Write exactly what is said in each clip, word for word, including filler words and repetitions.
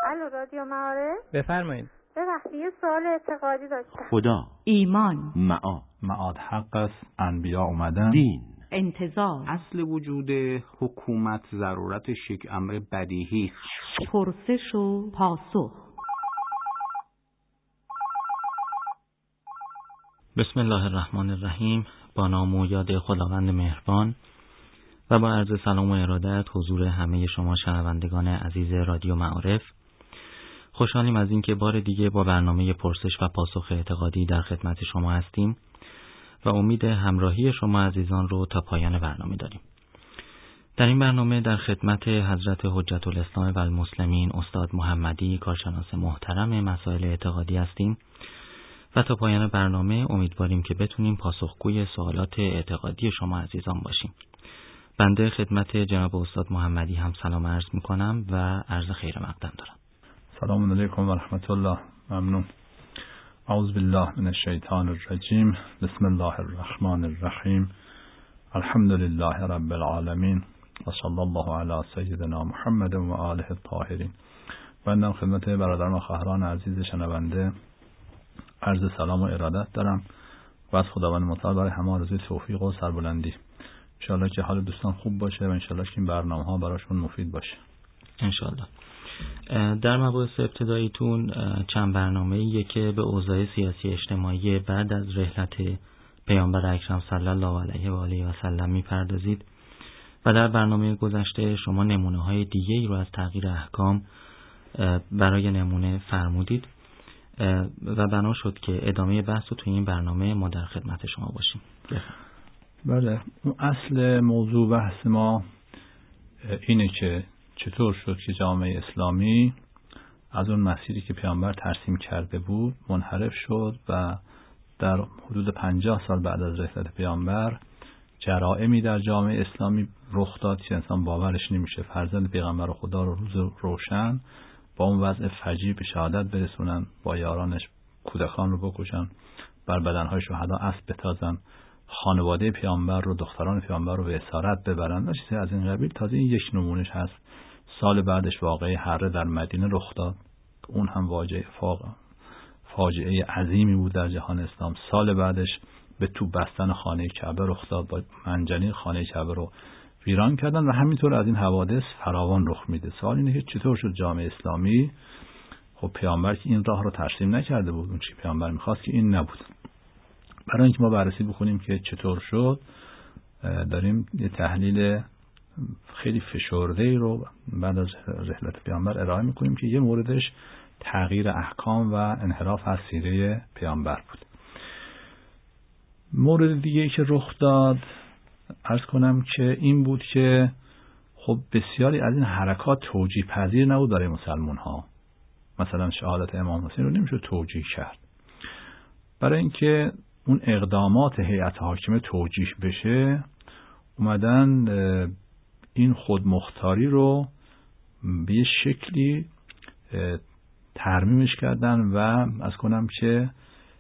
الو رادیو معارف. بفرمایید. ببخشید یه سوال اعتقادی داشتم. خدا، ایمان، معاد، معاد حق است، انبیا اومدن، دین، انتظار، اصل وجود حکومت ضرورتش یک امر بدیهی، پرسش و پاسخ. بسم الله الرحمن الرحیم. با نام و یاد خداوند مهربان و با عرض سلام و ارادت حضور همه شما شنوندگان عزیز رادیو معارف، خوشحالیم از اینکه بار دیگه با برنامه پرسش و پاسخ اعتقادی در خدمت شما هستیم و امید همراهی شما عزیزان رو تا پایان برنامه داریم. در این برنامه در خدمت حضرت حجت الاسلام و المسلمین استاد محمدی، کارشناس محترم مسائل اعتقادی هستیم و تا پایان برنامه امیدواریم که بتونیم پاسخگوی سوالات اعتقادی شما عزیزان باشیم. بنده خدمت جناب استاد محمدی هم سلام عرض میکنم و عرض خیر مقدم دارم. سلام علیکم و رحمت الله. ممنون. اعوذ بالله من الشیطان الرجیم. بسم الله الرحمن الرحیم. الحمد لله رب العالمین و صلی الله علی سیدنا محمد و آله الطاهرین. بنده خدمت برادران و خواهران عزیز شنونده عرض سلام و ارادت دارم و از خداوند متعال برای همه آرزوی توفیق و سربلندی. انشاءالله که حال دوستان خوب باشه و انشاءالله که این برنامه ها براشون مفید باشه. انشاءالله. در مباحث ابتداییتون چند برنامه‌ایه که به اوضاع سیاسی اجتماعی بعد از رحلت پیامبر اکرم صلی الله علیه و آله و سلم میپردازید و در برنامه گذشته شما نمونه‌های دیگه‌ای رو از تغییر احکام برای نمونه فرمودید و بنا شد که ادامه بحث رو توی این برنامه ما در خدمت شما باشیم. بله، اصل موضوع بحث ما اینه که چطور شد که جامعه اسلامی از اون مسیری که پیامبر ترسیم کرده بود منحرف شد و در حدود پنجاه سال بعد از رحلت پیامبر جرائمی در جامعه اسلامی رخ داد که انسان باورش نمیشه. فرزند پیغمبر خدا رو روز روشن با اون وضع فجیع به شهادت برسونن، با یارانش کودکان رو بکشن، بر بدنهای شهدا اسب بتازن، خانواده پیامبر رو، دختران پیامبر رو به اسارت ببرن و چیزی از این قبیل. تازه این یک نمونهش هست. سال بعدش واقعه حره در مدینه رخ داد، اون هم واجعه فاجعه عظیمی بود در جهان اسلام. سال بعدش به تو بستن خانه کعبه رخ داد، با منجنیق خانه کعبه رو ویران کردن و همینطور از این حوادث فراوان رخ میده. سوال اینه که چطور شد جامعه اسلامی، خب پیامبر که این راه رو ترسیم نکرده بود، اون چی پیامبر میخواست که این نبود. برای اینکه ما بررسی بکنیم که چطور شد، داریم یه تحلیل خیلی فشرده‌ای رو بعد از رحلت پیامبر ارائه میکنیم که یه موردش تغییر احکام و انحراف از سیره پیامبر بود. مورد دیگه که رخ داد عرض کنم که این بود که خب بسیاری از این حرکات توجیه پذیر نبود برای مسلمان ها. مثلا شهادت امام حسین رو نمیشه توجیه کرد. برای اینکه اون اقدامات هیئت حاکمه توجیه بشه، اومدن این خودمختاری رو به یه شکلی ترمیمش کردن و از کنم که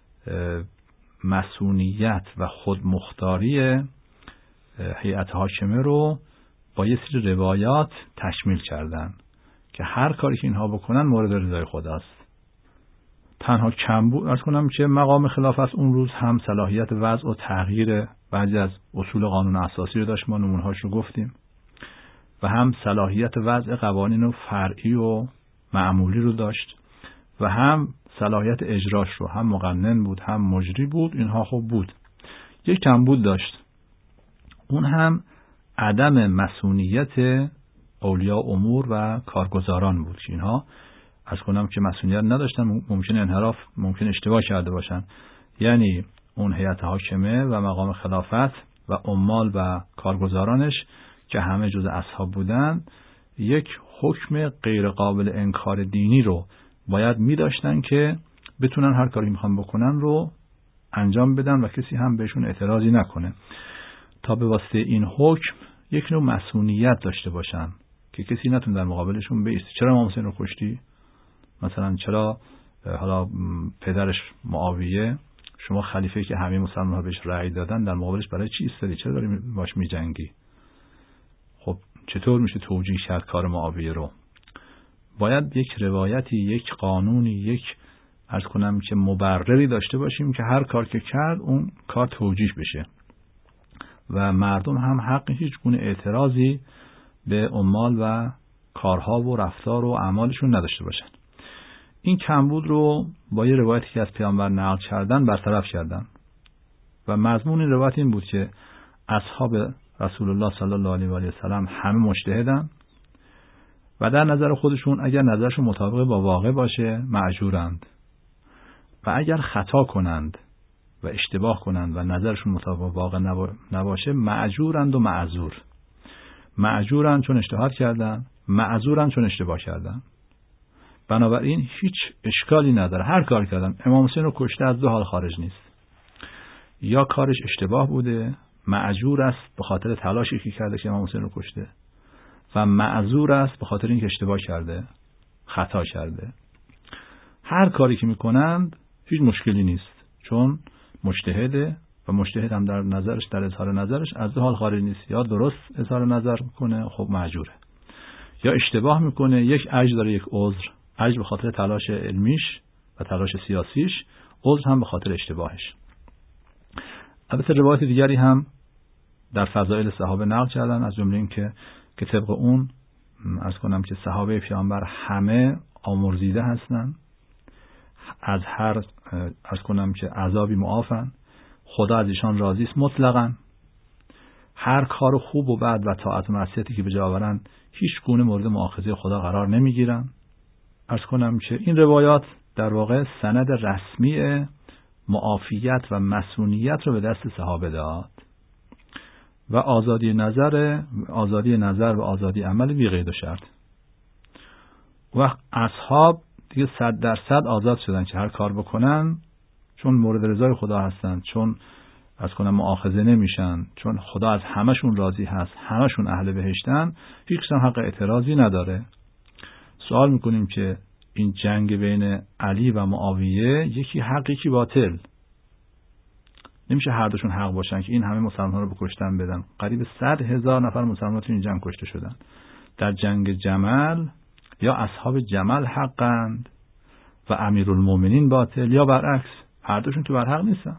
مسئولیت و خودمختاری هیئت حاکمه رو با یه سری روایات تشمیل کردن که هر کاری که اینها بکنن مورد رضای خداست. تنها کم بود ارز کنم که مقام خلافت اون روز هم صلاحیت وضع و تغییر بعضی از اصول قانون اساسی رو داشت، ما نمونه‌هاش رو گفتیم، و هم صلاحیت وضع قوانین و فرعی و معمولی رو داشت و هم صلاحیت اجراش رو، هم مقنن بود هم مجری بود. اینها خب بود. یک کمبود داشت، اون هم عدم مسئولیت اولیاء امور و کارگزاران بود که اینها از کنم که مسئولیت نداشتن، ممکن انحراف، ممکن اشتباه کرده باشن. یعنی اون هیئت حاکمه و مقام خلافت و عمال و کارگزارانش که همه جز اصحاب بودن، یک حکم غیر قابل انکار دینی رو باید می داشتن که بتونن هر کاری میخوان بکنن رو انجام بدن و کسی هم بهشون اعتراضی نکنه، تا به واسطه این حکم یک نوع مسئولیت داشته باشن که کسی نتونه در مقابلشون بایسته. چرا امام حسین رو کشتی؟ مثلا چرا حالا پدرش معاویه، شما خلیفه که همه مسلمان‌ها بهش رأی دادن، در مقابلش برای چی ایستادی؟ چرا داری باش می‌جنگی؟ خب چطور میشه توجیه کرد کار معاویه رو؟ باید یک روایتی، یک قانونی، یک عرض کنم که مبرری داشته باشیم که هر کار که کرد اون کار توجیه بشه و مردم هم حق هیچ گونه اعتراضی به عمال و کارها و رفتار و اعمالشون نداشته باشن. این کمبود رو با یه روایتی که از پیامبر نقل کردن برطرف کردن و مضمون این روایت این بود که اصحاب رسول الله صلی الله علیه و آله و سلم همه مجتهدن و در نظر خودشون اگر نظرشون مطابق با واقع باشه مأجورند و اگر خطا کنند و اشتباه کنند و نظرشون مطابق با واقع نباشه مأجورند و معذور. مأجورند چون اجتهاد کردن، معذورند چون اشتباه کردن. بنابراین هیچ اشکالی نداره، هر کار کردن. امام حسین رو کشته از دو حال خارج نیست، یا کارش اشتباه بوده، مأجور است به خاطر تلاشی که کرده که امام حسین رو کشته، و معذور است به خاطر اینکه اشتباه کرده، خطا کرده. هر کاری که میکنند هیچ مشکلی نیست، چون مجتهده و مجتهد هم در نظرش، در اظهار نظرش از دو حال خارج نیست، یا درست اظهار نظر کنه خب مأجوره، یا اشتباه میکنه یک اجر داره، یک عذر، اجر به خاطر تلاش علمیش و تلاش سیاسیش، عذر هم به خاطر اشتباهش. البته روایت دیگری هم در فضائل صحابه نقل کردن، از جمله این که که طبق اون عرض کنم که صحابه پیامبر همه آمرزیده هستن، از هر عرض کنم که عذابی معافن، خدا از ایشان راضی است مطلقاً، هر کار خوب و بد و طاعت و معصیتی که به جا آورن هیچ گونه مورد مؤاخذه خدا قرار نمیگیرن. عرض کنم که این روایات در واقع سند رسمی معافیت و مسئولیت رو به دست صحابه داد و آزادی نظر آزادی نظر و آزادی عمل بی قید و شرط. و اصحاب دیگه صد درصد آزاد شدن که هر کار بکنن، چون مورد رضای خدا هستن، چون از کنم مؤاخذه نمیشن، چون خدا از همشون راضی هست، همشون اهل بهشتن، هیچ کس حق اعتراضی نداره. سوال میکنیم که این جنگ بین علی و معاویه یکی حق یکی باطل، نمیشه هر دوشون حق باشن که این همه مسلمان رو بکشتن بدن. قریب صد هزار نفر مسلمان تو این جنگ کشته شدن. در جنگ جمل یا اصحاب جمل حقند و امیرالمومنین باطل، یا برعکس، هر دوشون تو برحق نیستن.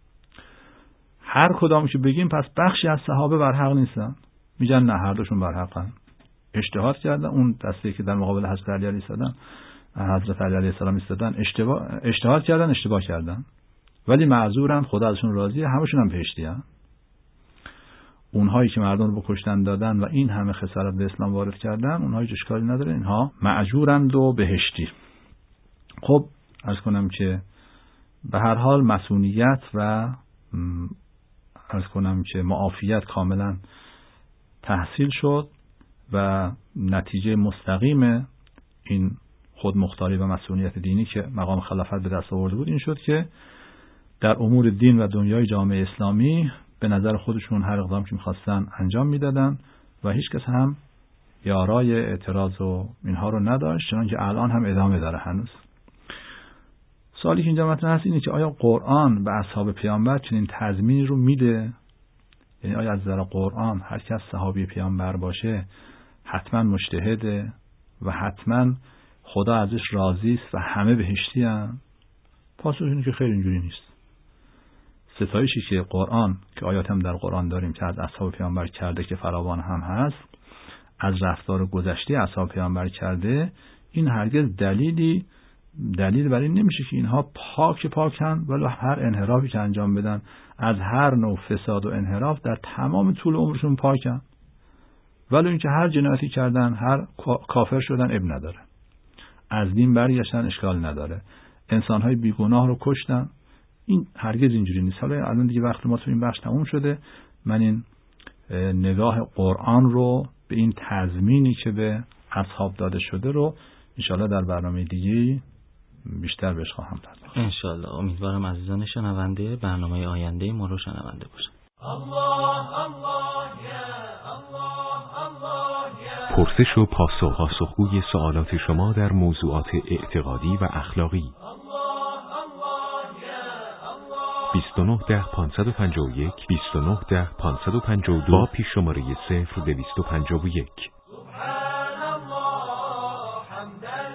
هر کدامو که بگیم پس بخشی از صحابه برحق نیستن، میگن نه هر دوشون برحقن، اجتهاد کردن. اون دسته که در مقابل حضرت علی علیه السلام حضرت علی علیه السلام ایستادن اشتباه اجتهاد کردن، اشتباه کردن، ولی معذورن، خدا ازشون راضیه، همشون هم بهشتیان. اونهایی که مردم رو بکشتن دادن و این همه خسارت به اسلام وارد کردن، اونها هیچ اشکالی نداره، اینها معذورند و بهشتی. خب عرض کنم که به هر حال مسئولیت و عرض کنم که معافیت کاملا تحصیل شد و نتیجه مستقیم این خودمختاری و مسئولیت دینی که مقام خلافت به دست آورده بود این شد که در امور دین و دنیای جامعه اسلامی به نظر خودشون هر اقدام که می‌خواستن انجام میدادن و هیچ کس هم یارای اعتراض و اینها رو نداشت، چنانکه الان هم ادامه داره هنوز. سوالی که اینجا مطرح هست اینه که آیا قرآن به اصحاب پیامبر چنین تضمینی رو میده؟ یعنی آیا از نظر قرآن هر کس صحابی پیامبر باشه حتما مجتهده و حتما خدا ازش راضی است و همه بهشتی ان؟ پاسخ اینه که خیر، اینجوری نیست. ستایشی که قرآن، که آیات هم در قرآن داریم که از اصحاب پیامبر کرده که فراوان هم هست، از رفتار گذشته اصحاب پیامبر کرده، این هرگز دلیلی دلیل بر این نمیشه که اینها پاک پاکن، ولی هر انحرافی که انجام بدن از هر نوع فساد و انحراف در تمام طول عمرشون پاکن، ولی اینکه هر جنایتی کردن، هر کافر شدن، اب نداره، از دین برگشتن، اشکال نداره، انسانهای بیگناه رو کشتن، این هرگز اینجوری نیست. حالا الان دیگه وقت ما تو این بخش تموم شده، من این نگاه قرآن رو به این تضمینی که به اصحاب داده شده رو انشاءالله در برنامه دیگه بیشتر بهش خواهم پرداخت. انشاءالله. امیدوارم عزیزان شنونده برنامه آینده ما رو شنونده باشن. الله الله یا الله الله یا پرسش و پاسخ، پاسخگوی سوالات شما در موضوعات اعتقادی و اخلاقی. بیست و نه ده پانصد و پنجاه و یک بیست و نه ده پانصد و پنجاه و دو با پیش شماره صفر دویست و پنجاه و یک. سبحان الله حمدا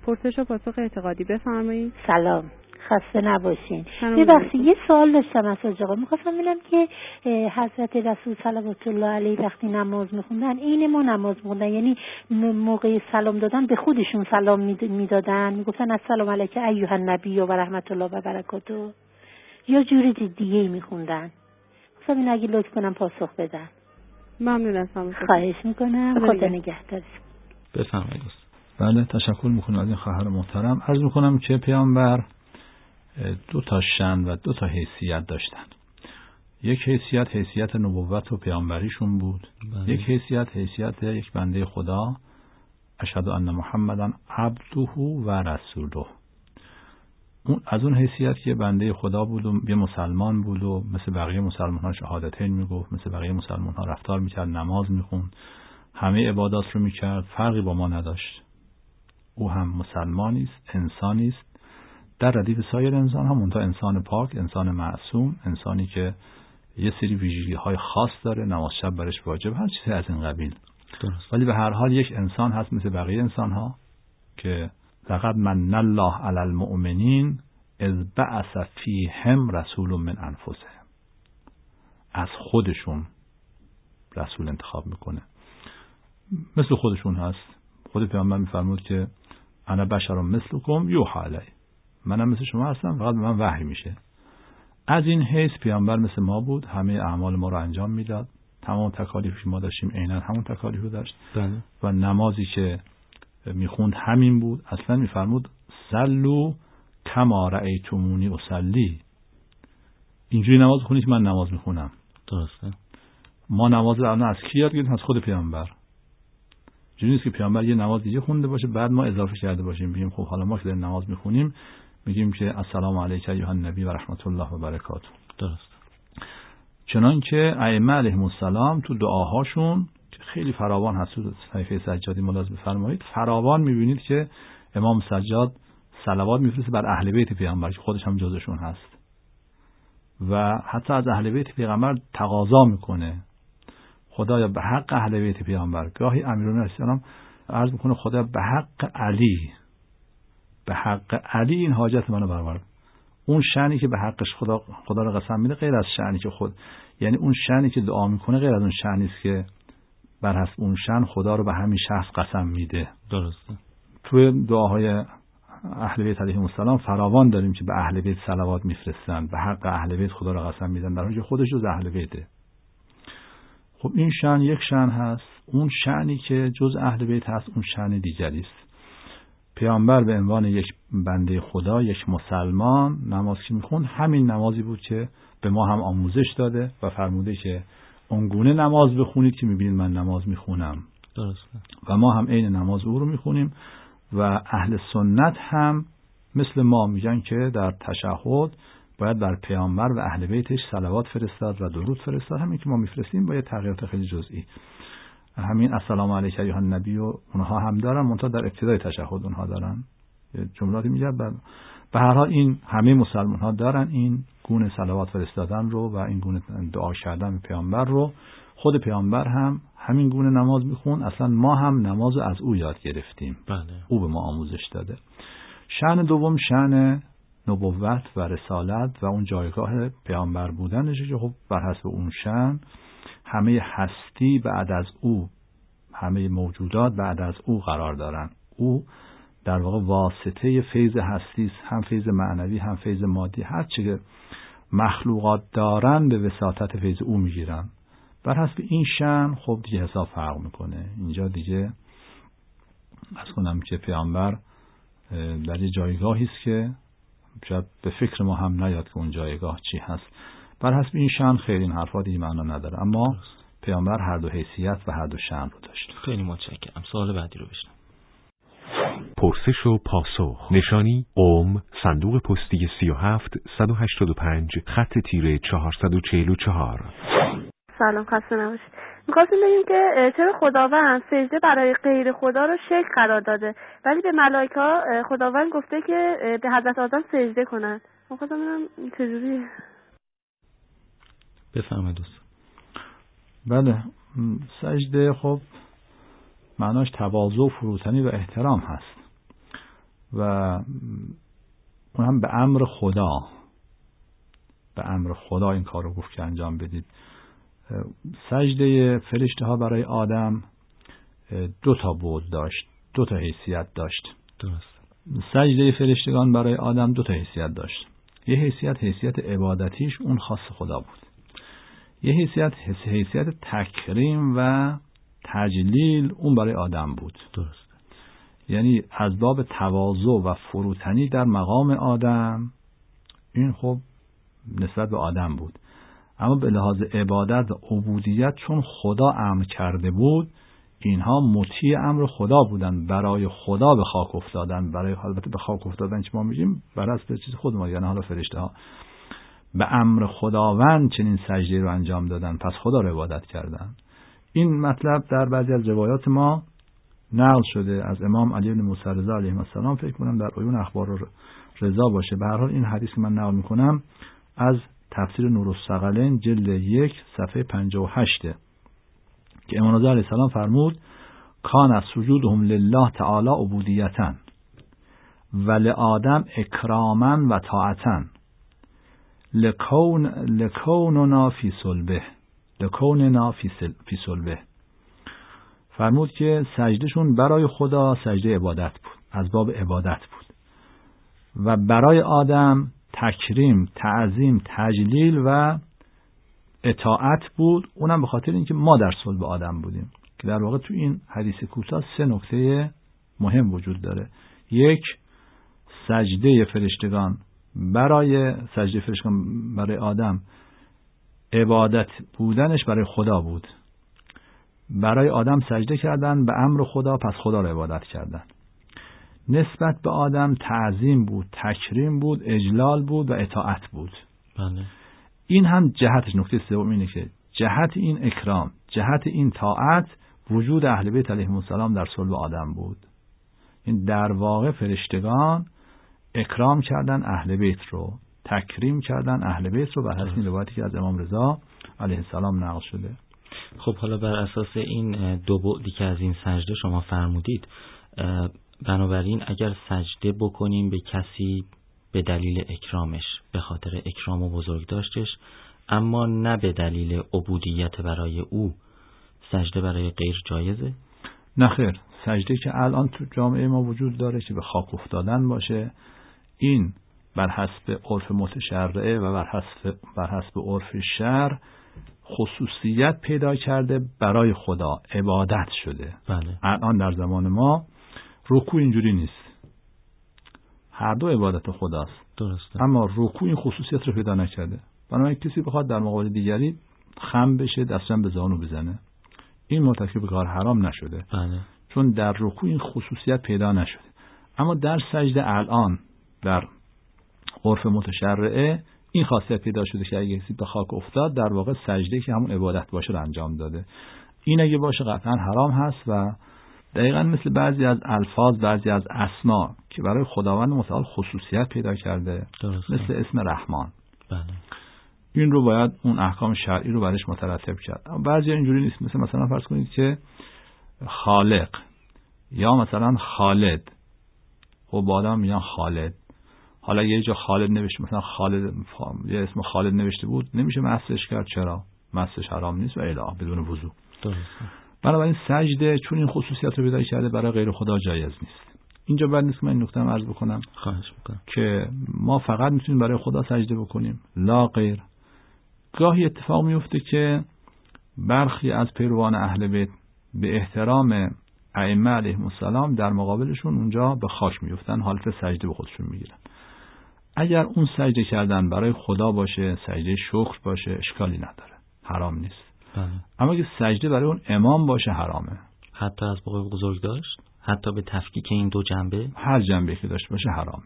پرسش و پاسخ اعتقادی، بفرمایید. سلام، خسته نباشین. یه وقتی یه سوال داشتم از حاج آقا، می‌خواستم ببینم که حضرت رسول صلوات الله علیه وقتی نماز می‌خوندن این ما نماز می‌خوندن، یعنی موقع سلام دادن به خودشون سلام میدادن، میگفتن السلام علیک ایها النبی و رحمت الله و برکاته، یا جوری دیگه می‌خوندن؟ خواستم این اگه لطف کنم پاسخ بدن. ممنون هستم. خواهش می‌کنم، خدا نگهدار. بفرمایید. بله، تشکر می‌کنم از این خواهر محترم. عرض می‌کنم که پیامبر دو تا شأن و دو تا حیثیت داشتن. یک حیثیت حیثیت نبوت و پیامبریشون بود. بله. یک حیثیت حیثیت یک بنده خدا، اشهد ان محمدن عبده و رسوله. اون از اون حیثیت که بنده خدا بود و یه مسلمان بود و مثل بقیه مسلمان‌ها شهادتین میگفت، مثل بقیه مسلمان‌ها رفتار میکرد، نماز میخوند، همه عبادات رو میکرد، فرقی با ما نداشت. او هم مسلمانی است، انسانی است در ردیف سایر انسان ها، منتها انسان پاک، انسان معصوم، انسانی که یه سری ویژگی های خاص داره، نماز شب برش واجب، هر چیزی از این قبیل. درست. ولی به هر حال یک انسان هست مثل بقیه انسان ها که لقد من الله علی المؤمنین اذ بعث فیهم رسول من انفسهم، از خودشون رسول انتخاب میکنه، مثل خودشون هست. خود پیامبر میفرمود که انا بشر مثلکم یوحی الی، منم مثل شما هستم، فقط به من وحی میشه. از این حیث پیامبر مثل ما بود، همه اعمال ما رو انجام میداد، تمام تکالیفی ما داشتیم عیناً همون تکالیف رو داشت. بله. و نمازی که میخوند همین بود. اصلا میفرمود صلوا کما رأیتمونی اصلی، اینجوری نماز بخونید که من نماز میخونم. درسته. ما نماز رو الان از کی یاد گرفتیم؟ از خود پیامبر. جوری نیست که پیامبر یه نماز دیگه خونده باشه بعد ما اضافه کرده باشیم بگیم خب حالا ما که داریم نماز میخونیم میگیم که السلام علیک ایها النبی و رحمت الله و برکاته. درست. چنانکه ائمه علیهم السلام تو دعاهاشون که خیلی فراوان هست، تو صحیفه سجادی ملاحظه بفرمایید، فراوان میبینید که امام سجاد صلوات میفرسته بر اهل بیت پیامبر که خودش هم جزشون هست و حتی از اهل بیت پیغمبر تقاضا میکنه خدایا به حق اهل بیت پیامبر. گاهی امیرالمومنین السلام عرض میکنه خدا به حق علی، به حق علی این حاجت منو برآور. اون شأنی که به حقش خدا خدا رو قسم میده غیر از شأنی که خود، یعنی اون شأنی که دعا میکنه غیر از اون شأنی است که بر حسب اون شأن خدا رو به همین شخص قسم میده. درسته. توی دعاهای اهل بیت علیهم السلام فراوان داریم که به اهل بیت صلوات میفرستن، به حق اهل بیت خدا رو قسم میدن، در حالی که خودش جز اهل بیته. خب این شأن یک شأن هست، اون شأنی که جز اهل بیت هست اون شأن دیگری است. پیامبر به عنوان یک بنده خدا، یک مسلمان نماز که میخوند همین نمازی بود که به ما هم آموزش داده و فرموده که اونگونه نماز بخونید که میبینید من نماز میخونم. درسته. و ما هم عین نماز او رو میخونیم و اهل سنت هم مثل ما میگن که در تشهد باید بر پیامبر و اهل بیتش صلوات فرستاد و درود فرستاد، همین که ما میفرستیم با یه تغییرات خیلی جزئی. همین السلام علیک ایها النبی و اونها هم دارن، منتها در ابتدای تشهد اونها دارن یه جملاتی میگه. به هر حال این همه مسلمان ها دارن این گونه صلوات فرستادن رو و این گونه دعا کردن به پیامبر رو. خود پیامبر هم همین گونه نماز میخون، اصلا ما هم نماز رو از او یاد گرفتیم. بله. او به ما آموزش داده. شأن دوم شأن نبوت و رسالت و اون جایگاه پیامبر بودنشه که خب بر حسب اون شأن همه هستی بعد از او، همه موجودات بعد از او قرار دارن. او در واقع واسطه فیض هستی است، هم فیض معنوی هم فیض مادی. هر چی که مخلوقات دارن به وساطت فیض او میگیرن. بر حسب این شأن خب دیگه حساب فرق میکنه. اینجا دیگه از کنم که پیامبر در یه جایگاهی است که شاید به فکر ما هم نیاد که اون جایگاه چی هست. بر حسب این شأن خیلی این حرفا دیگه معنا نداره، اما پیامبر هر دو حیثیت و هر دو شأن رو داشت. خیلی متشکرم. سوال بعدی رو بشنویم. پرسش و پاسخ. نشانی قم، صندوق پستی سی و هفت صد و هشتاد و پنج خط تیره چهارصد و چهل و چهار. سلام، خسته نباشید. می‌خواستیم بگیم که چرا خداوند سجده برای غیر خدا رو شرک قرار داده ولی به ملائکه خداوند گفته که به حضرت آدم سجده کنن. می‌خواستم ببینم چجوریه. بفهمه دوست. بله، سجده خب معناش تواضع، فروتنی و احترام هست. و اون هم به امر خدا، به امر خدا این کار رو گفت که انجام بدید. سجده فرشته ها برای آدم دو تا بود داشت، دو تا حیثیت داشت. درست. سجده فرشتگان برای آدم دو تا حیثیت داشت. یه حیثیت حیثیت عبادتیش اون خاص خدا بود. یه حیثیت حیثیت تکریم و تجلیل اون برای آدم بود. درست. یعنی از باب تواضع و فروتنی در مقام آدم، این خب نسبت به آدم بود. اما به لحاظ عبادت و عبودیت چون خدا امر کرده بود، اینها مطیع امر خدا بودن، برای خدا به خاک افتادن. برای البته به خاک افتادن که ما میگیم برای از چیز خود ما، یعنی حالا فرشته ها به امر خداوند چنین سجده رو انجام دادن، پس خدا رو عبادت کردن. این مطلب در بعضی از روایات ما نقل شده از امام علی بن موسی رضا علیه السلام، فکر کنم در عیون اخبار رضا باشه. به هر حال این حدیث که من نقل میکنم از تفسیر نورالثقلین جلد یک صفحه پنجاه و هشت که امام رضا علیه السلام فرمود کان از سجودهم لله تعالی عبودیتن و لآدم اکراما و طاعتن لکون لکوننا فی صلبه لکوننا فی صلبه. فرمود که سجدهشون برای خدا سجده عبادت بود، از باب عبادت بود، و برای آدم تکریم، تعظیم، تجلیل و اطاعت بود. اونم به خاطر اینکه ما در صلب آدم بودیم. که در واقع تو این حدیث کوتاه سه نکته مهم وجود داره. یک، سجده فرشتگان برای سجده فرشتگان برای آدم عبادت بودنش برای خدا بود. برای آدم سجده کردن به امر خدا، پس خدا را عبادت کردن. نسبت به آدم تعظیم بود، تکریم بود، اجلال بود و اطاعت بود. بله. این هم جهتش، نکته سوم اینه که جهت این اکرام، جهت این طاعت وجود اهل بیت علیهم السلام در صلب آدم بود. این در واقع فرشتگان اکرام کردن اهل بیت رو، تکریم کردن اهل بیت رو، بر حسب این روایتی که از امام رضا علیه السلام نقل شده. خب حالا بر اساس این دو بعدی که از این سجده شما فرمودید، بنابراین اگر سجده بکنیم به کسی به دلیل اکرامش، به خاطر اکرام و بزرگ داشتش، اما نه به دلیل عبودیت برای او، سجده برای غیر جایزه؟ نه خیر، سجده که الان تو جامعه ما وجود داره که به خاک افتادن باشه، این بر حسب عرف متشرعه و بر حسب بر حسب عرف شرع خصوصیت پیدا کرده، برای خدا عبادت شده. بله. الان در زمان ما رکوع اینجوری نیست، هر دو عبادت خداست. درسته. اما رکوع این خصوصیت رو پیدا نکرده. بنابراین کسی بخواد در مقابل دیگری خم بشه، دستم به زانو بزنه، این مرتکب کار حرام نشده. بله. چون در رکوع این خصوصیت پیدا نشده. اما در سجده الان در عرف متشرعه این خاصیت پیدا شده که اگه کسی به خاک افتاد، در واقع سجده که همون عبادت باشه رو انجام داده. این اگه باشه قطعا حرام هست و دقیقا مثل بعضی از الفاظ، بعضی از اسما که برای خداوند متعال خصوصیت پیدا کرده، درسته. مثل اسم رحمان. بله. این رو باید اون احکام شرعی رو برش مترتب کرد. اما بعضی اینجوری نیست. مثل مثلا فرض کنید که خالق یا مثلا خالد، خب با آدم میگن خالد. حالا یه جا خالد نوشته، مثلا خالد یه اسم خالد نوشته بود، نمیشه مسش کرد. چرا؟ مسش حرام نیست و الا بدون وضو. درسته. بنابراین سجده چون این خصوصیت رو پیدا کرده برای غیر خدا جایز نیست. اینجا بعد نیست که من این نکته رو عرض بکنم. خواهش میکنم. که ما فقط میتونیم برای خدا سجده بکنیم، لا غیر. گاهی اتفاق میفته که برخی از پیروان اهل بیت به احترام ائمه علیهم السلام در مقابلشون اونجا به خاک میفتن، حالت سجده به خودشون میگیرن. اگر اون سجده کردن برای خدا باشه، سجده شکر باشه، اشکالی نداره، حرام نیست. بله. اما اگه سجده برای اون امام باشه حرامه. حتی از باب بزرگ داشت، حتی به تفکیک این دو جنبه، هر جنبه که داشته باشه حرامه.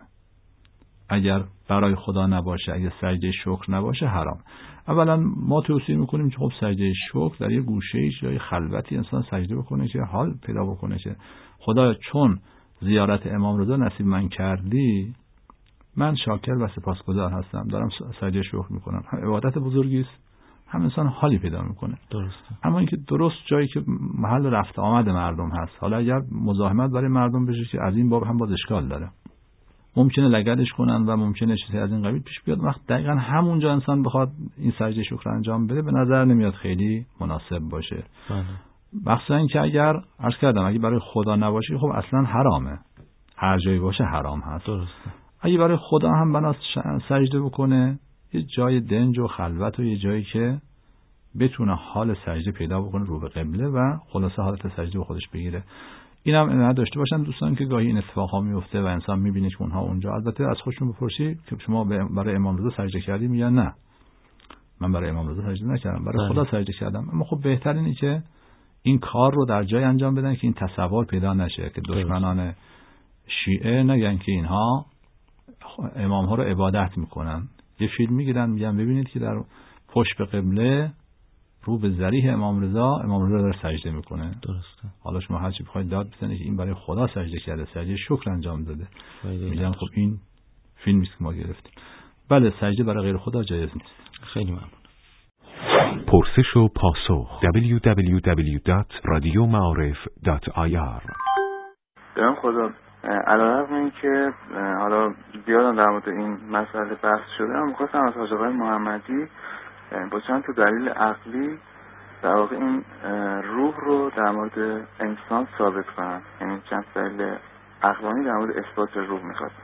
اگر برای خدا نباشه، اگر سجده شکر نباشه حرام. اولا ما توصیه میکنیم که خب سجده شکر در یه گوشه جای خلوتی انسان سجده بکنه که حال پیدا بکنه که خدا چون زیارت امام رضا نصیب من کردی، من شاکر و سپاسگزار هستم، دارم سجده شکر میکنم. هم عبادت بزرگی است، هم انسان حالی پیدا میکنه. درسته. اما اینکه درست جایی که محل رفت آمد مردم هست، حالا اگر مزاحمت برای مردم بشه که از این باب هم باز اشکال داره. ممکنه لگدش کنن و ممکنه چیزی از این قبیل پیش بیاد. وقت دقیقاً همونجا انسان بخواد این سجده شکر انجام بده به نظر نمیاد خیلی مناسب باشه. مخصوصا اینکه اگر عرض کردم اگه برای خدا نباشه خب اصلا حرامه، هر جایی باشه حرام هست. درسته. اگه برای خدا هم بناست سجده بکنه، یه جای دنج و خلوت و یه جایی که بتونه حال سجده پیدا بکنه رو به قبله و خلاصه حالت سجده به خودش بگیره. اینم هم داشته باشن دوستان که گاهی این اتفاقا میفته و انسان میبینه که اونها اونجا، البته از خودشون بپرسی که شما برای امام رضا سجده کردیم یا نه. من برای امام رضا سجده نکردم، برای خدا سجده کردم. اما خب بهتر اینه که این کار رو در جای انجام بدن که این تصور پیدا نشه که دشمنان شیعه نگن که اینها امام ها رو عبادت میکنن. یه فیلم میگیرن میگن ببینید که در پشت به قبله رو به ذریح امام رضا امام رضا داره سجده میکنه. درسته. حالا شما هر چی بخواید داد بزنید که این برای خدا سجده کرده، سجده شکر انجام داده. میگن خب این فیلمی است که ما گرفتیم. بله سجده برای غیر خدا جایز نیست. خیلی ممنون. پرسش و پاسخ دبلیو دبلیو دبلیو دات رادیو معارف دات آی آر. درم خدا علیرغم این که حالا زیاد در مورد این مسئله بحث شده، من می‌خواستم از حاج آقای محمدی با چند تا دلیل عقلی در واقع این روح رو در مورد انسان ثابت کنن. یعنی چند دلیل عقلانی در مورد اثبات روح می‌خواستم.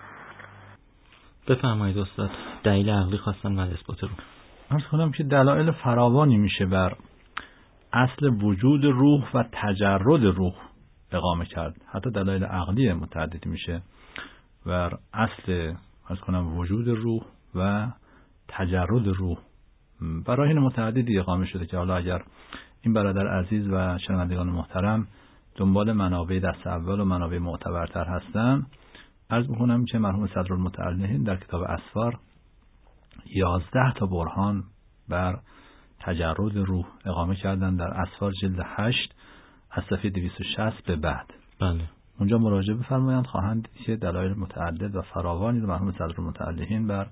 بفرمایید استاد. دلیل عقلی خواستن برای اثبات روح. عرض کنم که دلایل فراوانی میشه بر اصل وجود روح و تجرد روح اقامه کرد. حتی دلایل عقلی متعدد میشه بر اصل عرض کنم وجود روح و تجرد روح. براهین متعددی اقامه شده که حالا اگر این برادر عزیز و شنوندگان محترم دنبال منابع دست اول و منابع معتبرتر هستن، عرض میکنم که مرحوم صدرالمتعلهین در کتاب اسفار یازده تا برهان بر تجرد روح اقامه کردن در اسفار جلد هشت از صفحه دویست و شصت به بعد. بله. اونجا مراجعه بفرمایند، خواهند که دلایل متعدد و فراوانی رو مرحوم صدرالمتعلهین بر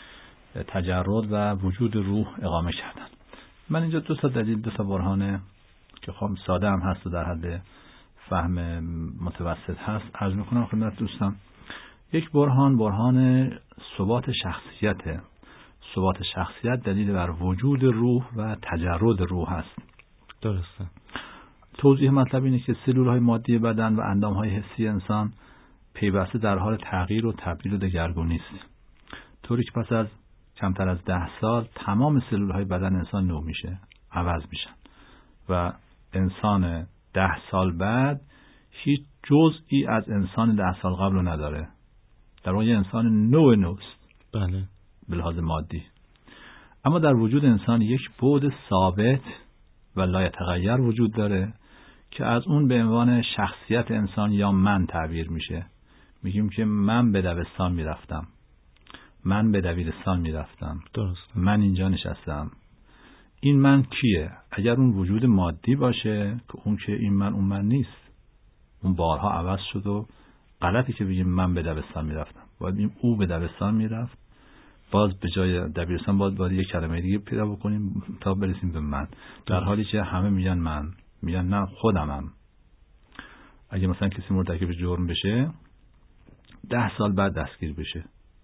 تجرد و وجود روح اقامه کردن. من اینجا دو تا دلیل، دو تا برهان که خب ساده هم هست و در حد فهم متوسط هست عرض میکنم خدمت دوستان. یک برهان برهان ثبات شخصیت. ثبات شخصیت دلیل بر وجود روح و تجرد روح هست. درسته. توضیح مطلب اینه که سلول‌های مادی بدن و اندام‌های حسی انسان پیوسته در حال تغییر و تبدیل و دگرگونی است. طوری که پس از کمتر از ده سال تمام سلول‌های بدن انسان نو میشه، عوض میشن و انسان ده سال بعد هیچ جزئی از انسان ده سال قبل رو نداره. در واقع انسان نو نوست. بله. به لحاظ مادی. اما در وجود انسان یک بعد ثابت و لایتغیر وجود داره که از اون به عنوان شخصیت انسان یا من تعبیر میشه. میگیم که من به دبستان میرفتم، من به دبیرستان میرفتم، درست. من اینجا نشستم. این من کیه؟ اگر اون وجود مادی باشه که اون که این من اون من نیست، اون بارها عوض شد و غلطی که بگیم من به دبستان میرفتم، باید بگیم او به دبستان میرفت، باز به جای دبیرستان باید باید یک کلمه دیگه پیدا بکنیم تا برسیم به من، در حالی که همه میگن من، میگن نه خودمم. اگه مثلا کسی مرتکب جرم بشه ده سال بعد دستگیر بشه،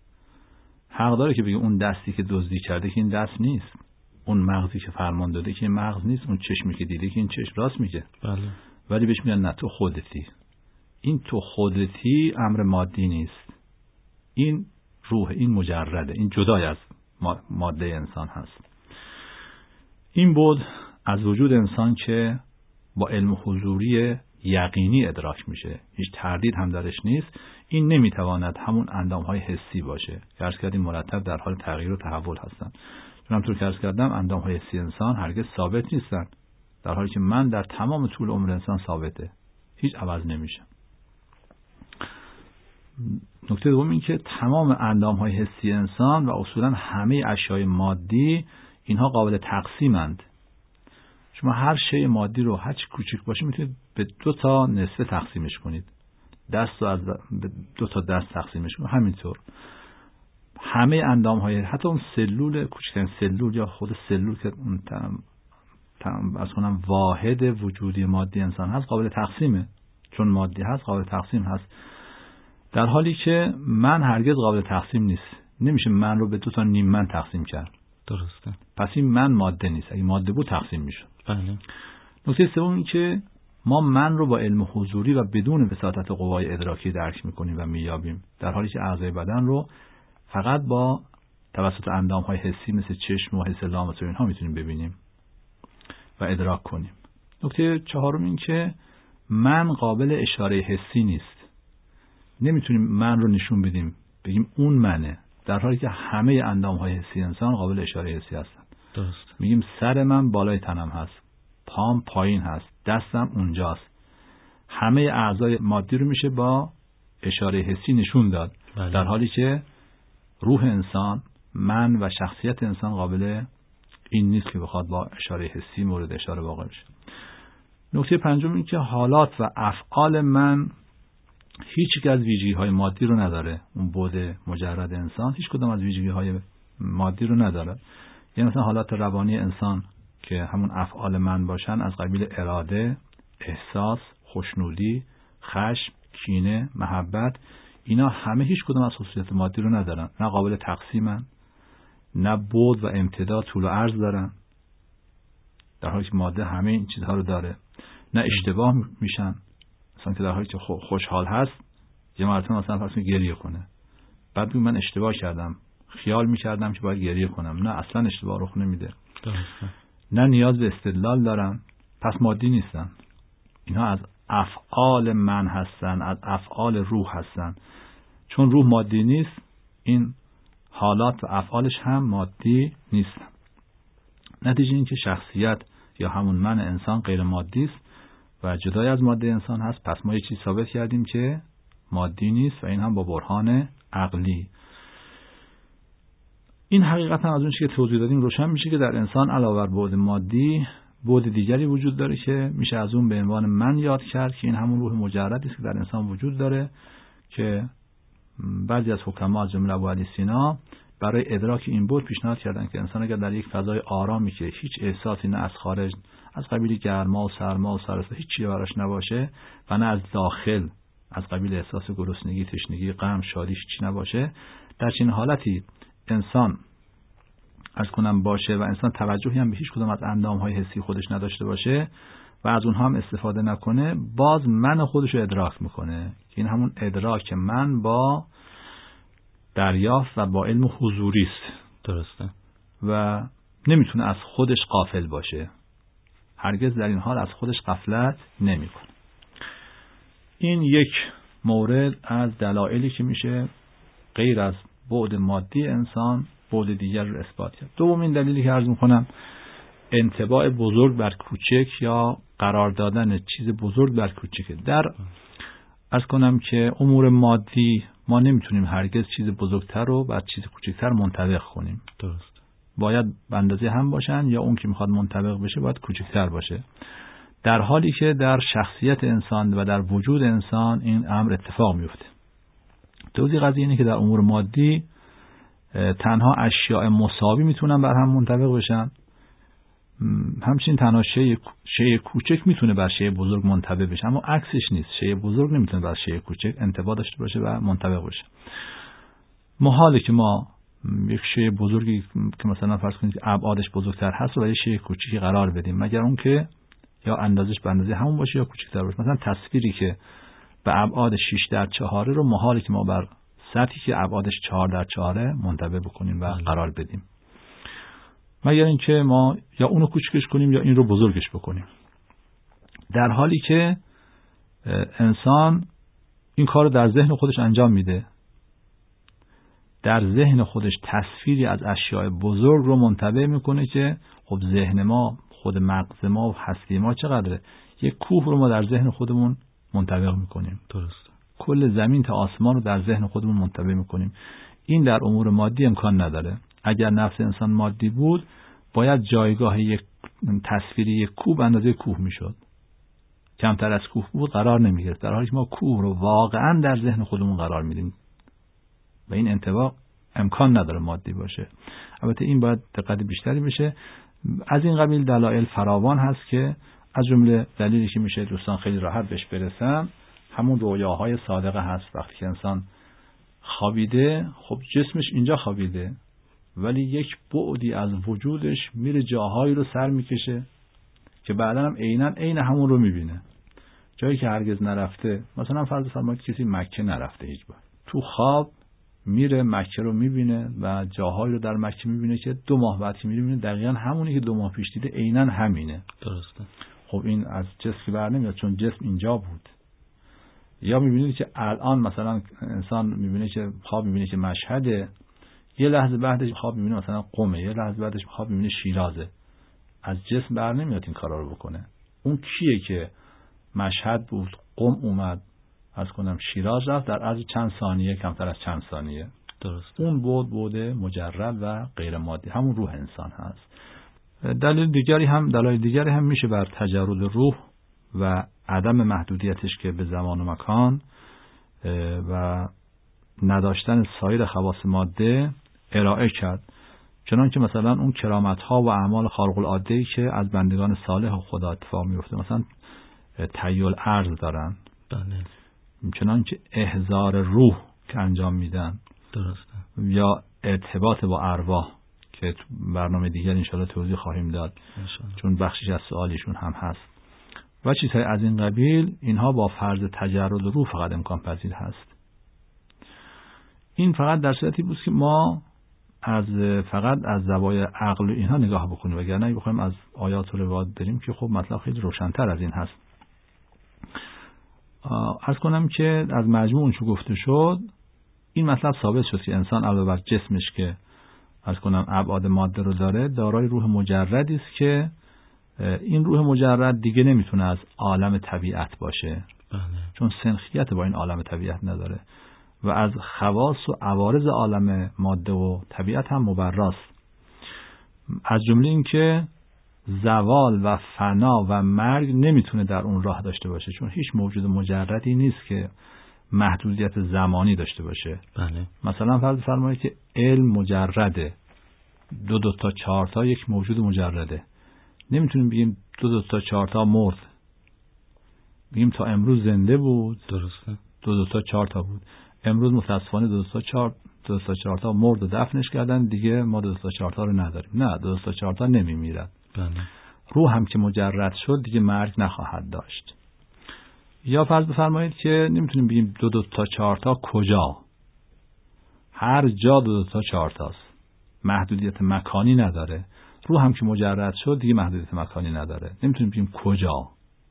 حق داره که بگه اون دستی که دزدی کرده که این دست نیست، اون مغزی که فرمان داده که این مغز نیست، اون چشمی که دیده که این چشم راست میگه. بله. ولی بهش میگن نه تو خودتی. این تو خودتی امر مادی نیست، این روح، این مجرده، این جدای از ماده انسان هست. این بود از وجود انسان که با علم حضوری یقینی ادراک میشه، هیچ تردید هم درش نیست. این نمیتواند همون اندامهای حسی باشه که عرض کردیم مرتب در حال تغییر و تحول هستن. چون همطور که عرض کردم اندامهای حسی انسان هرگز ثابت نیستن، در حالی که من در تمام طول عمر انسان ثابته، هیچ عوض نمیشه. نکته دوم این که تمام اندامهای حسی انسان و اصولا همه اشیاء مادی اینها قابل تقسیمند. شما هر شی مادی رو هر چی کوچک باشه میتونید به دو تا نصف تقسیمش کنید. دست رو از به دو تا دست تقسیمش کنید. همینطور همه اندامهای، حتی اون سلول کوچکترین سلول یا خود سلول که اون تم تم از کنم واحد وجودی مادی انسان هست قابل تقسیمه. چون مادی هست قابل تقسیم هست. در حالی که من هرگز قابل تقسیم نیست. نمیشه من رو به دو تا نیم من تقسیم کرد. درسته. پس این من ماده نیست. اگه ماده بود تقسیم میشد. بله. نکته سوم این که ما من رو با علم حضوری و بدون وساطت قوای ادراکی درک میکنیم و مییابیم، در حالی که اعضای بدن رو فقط با توسط اندام‌های حسی مثل چشم و حس لامس و اینها میتونیم ببینیم و ادراک کنیم. نکته چهارم این که من قابل اشاره حسی نیست. نمیتونیم من رو نشون بدیم بگیم اون منه، در حالی که همه اندام‌های حسی انسان قابل اشاره حسی هستن. درست. میگیم سر من بالای تنم هست، پام پایین هست، دستم اونجاست. همه اعضای مادی رو میشه با اشاره حسی نشون داد. بله. در حالی که روح انسان، من و شخصیت انسان قابل این نیست که بخواد با اشاره حسی مورد اشاره واقع بشه. نکته پنجم این که حالات و افعال من هیچ یک از ویژگی‌های مادی رو نداره. اون بود مجرد انسان هیچ کدام از ویژگی‌های مادی رو نداره. یعنی مثلا حالات روانی انسان که همون افعال من باشن از قبیل اراده، احساس، خوشنودی، خشم، کینه، محبت، اینا همه هیچ کدام از خصوصیات مادی رو ندارن. نه قابل تقسیمن، نه بعد و امتداد، طول و عرض دارن، در حالی که ماده همه این چیزها رو داره. نه اشتباه میشن، مثلا که در حالی که خوشحال هست یه مرتبه مثلا فرض کنید گریه کنه، بعد میگه من اشتباه کردم، خیال میکردم که باید گریه کنم. نه، اصلا اشتباه رخ نمیده. نه نیاز به استدلال دارن، پس مادی نیستن. اینها از افعال من هستن، از افعال روح هستن. چون روح مادی نیست، این حالات و افعالش هم مادی نیستن. نتیجه این که شخصیت یا همون من انسان غیر مادی است و جدای از ماده انسان هست. پس ما یه چیز ثابت کردیم که مادی نیست و این هم با برهان عقلی. این حقیقت هم از اون چیزی که توضیح دادیم روشن میشه که در انسان علاوه بر بعد مادی بعد دیگری وجود داره که میشه از اون به عنوان من یاد کرد که این همون روح مجردی است که در انسان وجود داره که بعضی از حکما از جمله ابوعلی سینا برای ادراک این بعد پیشنهاد کردن که انسان اگر در یک فضای آرامی که هیچ احساسی نه از خارج از قبیل گرما و سرما و سرسا هیچ چیزی براش نباشه و نه از داخل از قبیل احساس گرسنگی، تشنگی، غم، شادی هیچ نباشه، در چنین حالتی انسان از کنم باشه و انسان توجهی هم به هیچ کدام از اندام‌های حسی خودش نداشته باشه و از اونها هم استفاده نکنه، باز من خودش رو ادراک میکنه که این همون ادراک من با دریافت و با علم حضوری است. درسته. و نمیتونه از خودش غافل باشه، هرگز در این حال از خودش غفلت نمیکنه. این یک مورد از دلایلی که میشه غیر از بعد مادی انسان بعد دیگر رو اثبات کرد. دومین دلیلی که عرض میکنم انطباع بزرگ بر کوچک یا قرار دادن چیز بزرگ بر کوچکه. در عرض کنم که امور مادی ما نمیتونیم هرگز چیز بزرگتر رو بر چیز کوچکتر منطبق کنیم. درست. باید به اندازه هم باشن یا اون که میخواد منطبق بشه باید کوچکتر باشه، در حالی که در شخصیت انسان و در وجود انسان این امر اتفاق میفته. توضیح قضیه اینه که در امور مادی تنها اشیاء مساوی میتونن بر هم منطبق بشن، همچنین تنها شی شی کوچک میتونه بر شی بزرگ منطبق بشه، اما عکسش نیست. شی بزرگ نمیتونه بر شی کوچک انطباق داشته باشه و منطبق بشه. محاله که ما یک شی بزرگی که مثلا فرض کنید ابعادش بزرگتر هست و یه شی کوچیکی قرار بدیم، مگر اون که یا اندازش به اندازه همون باشه یا کوچکتر باشه. مثلا تصویری که به ابعاد شش در چهار رو محاله که ما بر سطحی که ابعادش چهار در چهار منطبق بکنیم و قرار بدیم، مگر اینکه ما یا اونو کوچکش کنیم یا این رو بزرگش بکنیم. در حالی که انسان این کار رو در ذهن خودش انجام میده، در ذهن خودش تصویری از اشیاء بزرگ رو منطبق میکنه که خب ذهن ما، خود مغز ما و هستی ما چقدره. یک کوه رو ما در ذهن خودمون منطبق میکنیم. درست. کل زمین تا آسمان رو در ذهن خودمون منطبق میکنیم. این در امور مادی امکان نداره. اگر نفس انسان مادی بود باید جایگاه یک تصویری یک کوه اندازه کوه میشد، کمتر از کوه بود قرار نمیگرفت، در حالی که ما کوه رو واقعا در ذهن خودمون قرار میدیم و این انطباق امکان نداره مادی باشه. البته این باید دقت بیشتری بشه. از این قبیل دلایل فراوان هست که از جمله دلیلی که میشه دوستان خیلی راحت بهش برسن همون رویاهای صادقه هست. وقتی که انسان خوابیده، خب جسمش اینجا خوابیده ولی یک بعدی از وجودش میره جاهایی رو سر میکشه که بعدا هم عیناً عین همون رو میبینه. جایی که هرگز نرفته، مثلا فرض فرمایید کسی مکه نرفته هیچ بار، تو خواب میره مکه رو میبینه و جاهایی رو در مکه میبینه که دو ماه بعد که میبینه دقیقاً همونی که دو ماه پیش دیده عیناً همینه. درسته. خب این از جسم بر نمیاد چون جسم اینجا بود. یا میبینید که الان مثلا انسان میبینه که خواب میبینه که مشهده، یه لحظه بعدش خواب میبینه مثلا قم، یه لحظه بعدش خواب میبینه شیرازه. از جسم بر نمیاد این کارا رو بکنه. اون کیه که مشهد بود، قم اومد، از کنم شیراز رفت در عرض چند ثانیه، کمتر از چند ثانیه. درست. اون بود بوده مجرد و غیر مادی، همون روح انسان هست. دلیل دیگری هم دلایل دیگری هم میشه بر تجرد روح و عدم محدودیتش که به زمان و مکان و نداشتن سایر خواص ماده ارائه کرد. چنان که مثلا اون کرامت ها و اعمال خارق العاده ای که از بندگان صالح خدا اتفاق میفته، مثلا تحیل ارض دارن، بله. چنان که احضار روح که انجام میدن، درسته، یا ارتباط با ارواح که تو برنامه دیگر انشاءالله توضیح خواهیم داد انشاءالله. چون بخشش از سوالیشون هم هست و چیزهای از این قبیل. اینها با فرض تجرد روح فقط امکان پذیر هست. این فقط در صورتی بود که ما از فقط از زوایای عقل اینها نگاه بکنیم، وگرنه بخوایم از آیات و روایات بریم که خب مطلب خیلی روشن‌تر از این هست. عرض کنم که از مجموع اون چه گفته شد، این مطلب ثابت شد که انسان علاوه بر جسمش که عرض کنم ابعاد ماده رو داره، دارای روح مجردی است که این روح مجرد دیگه نمیتونه از عالم طبیعت باشه. بله. چون سنخیت با این عالم طبیعت نداره و از خواص و عوارض عالم ماده و طبیعت هم مبراست. از جمله این که زوال و فنا و مرگ نمیتونه در اون راه داشته باشه، چون هیچ موجود مجردی نیست که محدودیت زمانی داشته باشه. بله. مثلا فرض فرمایید که علم مجرده، دو دو تا چهار تا یک موجود مجرده. نمیتونیم بگیم دو دو تا چهار تا مرد، بگیم تا امروز زنده بود. درسته. دو دو تا چهار تا بود. امروز متاسفانه دو دو تا چهار دو تا چهار تا مرد و دفنش کردن، دیگه ما دو تا چهار تا رو نداریم. نه، دو تا چهار تا نمیمیرن. بله. روح هم که مجرد شد دیگه مرگ نخواهد داشت. یا فرض بفرمایید که نمیتونیم بگیم دو دو تا چهار تا کجا، هر جا دو دو تا چهار تاست، محدودیت مکانی نداره. روح هم که مجرد شد دیگه محدودیت مکانی نداره. نمیتونیم بگیم کجا.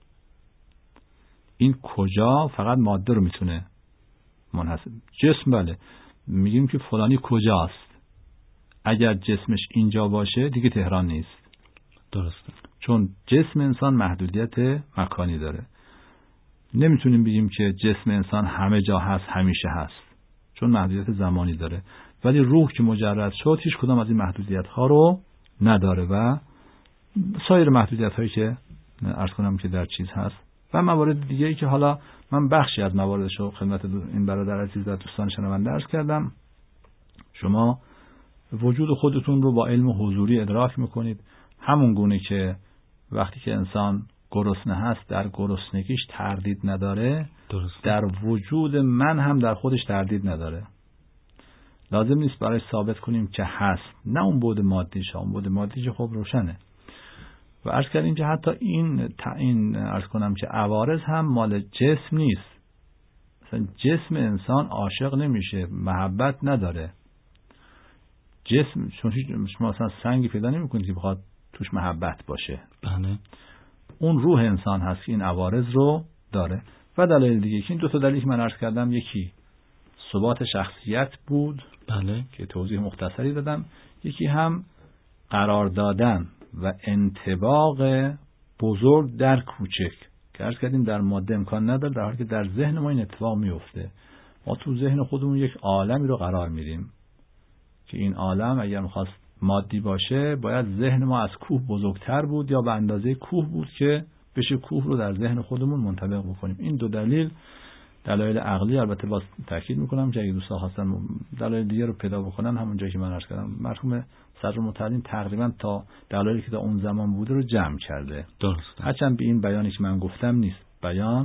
این کجا فقط ماده رو میتونه منحصر. جسم بله، میگیم که فلانی کجاست. اگر جسمش اینجا باشه دیگه تهران نیست. درسته. چون جسم انسان محدودیت مکانی داره. نمیتونیم بگیم که جسم انسان همه جا هست، همیشه هست، چون محدودیت زمانی داره. ولی روح که مجرد شد هیچ کدام از این محدودیت ها رو نداره و سایر محدودیت هایی که عرض کنم که در چیز هست و موارد دیگه ای که حالا من بخشی از مواردش رو خدمت این برادر عزیز و دوستان شنونده عرض کردم. شما وجود خودتون رو با علم حضوری ادراک میکنید، همون گونه که وقتی که انسان گرسنه هست در گرسنگیش تردید نداره. درست. در وجود من هم در خودش تردید نداره. لازم نیست برای ثابت کنیم که هست، نه اون بود مادیش، اون بود مادیش خب روشنه. و عرض کردیم که حتی این این عرض کنم که عوارض هم مال جسم نیست. مثلا جسم انسان عاشق نمیشه، محبت نداره. جسم چون شما مثلا سنگی پیدا نمی‌کنید که بخواد توش محبت باشه. بله. اون روح انسان هست که این عوارض رو داره. و دلایل دیگه که این دو تا دلیلی که من عرض کردم، یکی ثبات شخصیت بود، بله، که توضیح مختصری دادم. یکی هم قرار دادن و انطباق بزرگ در کوچک که عرض کردیم در ماده امکان نداره، در حالی که در ذهن ما این اتفاق میفته. ما تو ذهن خودمون یک عالمی رو قرار میدیم که این عالم اگر میخواست مادی باشه باید ذهن ما از کوه بزرگتر بود یا به اندازه کوه بود که بشه کوه رو در ذهن خودمون منطبق بکنیم. این دو دلیل دلایل عقلی، البته باز تاکید میکنم که اگه دوستان خواستن دلایل دیگه رو پیدا بکنن همون جایی که من عرض کردم، مرحوم صدر المتعلین تقریبا تا دلایلی که تا اون زمان بوده رو جمع کرده. درست. هرچند به این بیانی که من گفتم نیست، بیان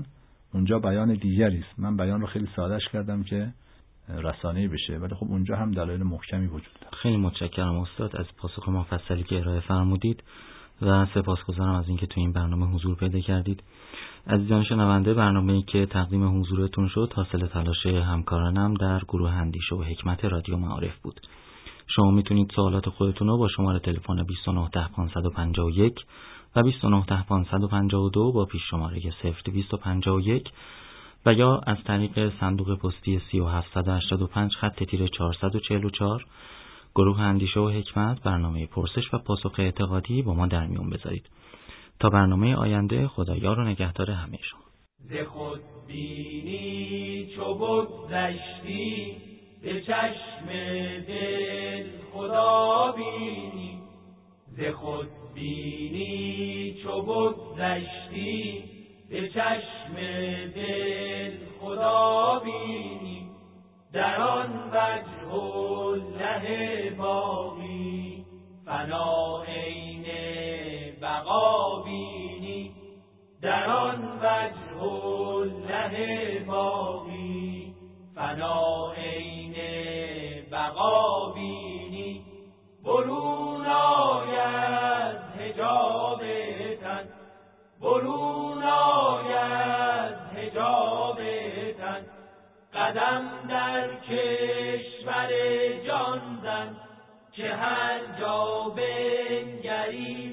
اونجا بیان دیگری است. من بیان رو خیلی سادهش کردم که رسانه‌ای بشه، ولی خب اونجا هم دلایل محکمی وجود داره. خیلی متشکرم استاد از پاسخ مفصلی که ارائه فرمودید و سپاسگزارم از اینکه تو این برنامه حضور پیدا کردید. عزیزان شنونده، برنامه‌ای که تقدیم حضورتون شد حاصل تلاش همکارانم در گروه اندیشه و حکمت رادیو معارف بود. شما میتونید سوالات خودتون رو با شماره تلفن بیست و نه ده پانصد و پنجاه و یک و بیست و نه ده پانصد و پنجاه و دو با پیش شماره صفر دویست و پنجاه و یک و یا از طریق صندوق پستی سی و هفت هشتاد و پنج خط تیره چهارصد و چهل و چهار گروه اندیشه و حکمت برنامه پرسش و پاسخ اعتقادی با ما در میون بذارید. تا برنامه آینده، خدایار و نگهدار همه شما. ز خود بینی چو بگذشتی به چشم دل خدا بینی. ز خود بینی چو بگذشتی به چشم دل خدا بینی. در آن وجه الله باقی فنا عین بقا بینی. در آن وجه الله باقی فنا عین بقا بینی. برون آید حجاب تن، برون آید حجاب تن. قدم در کشور جان زن که هر جا بنگری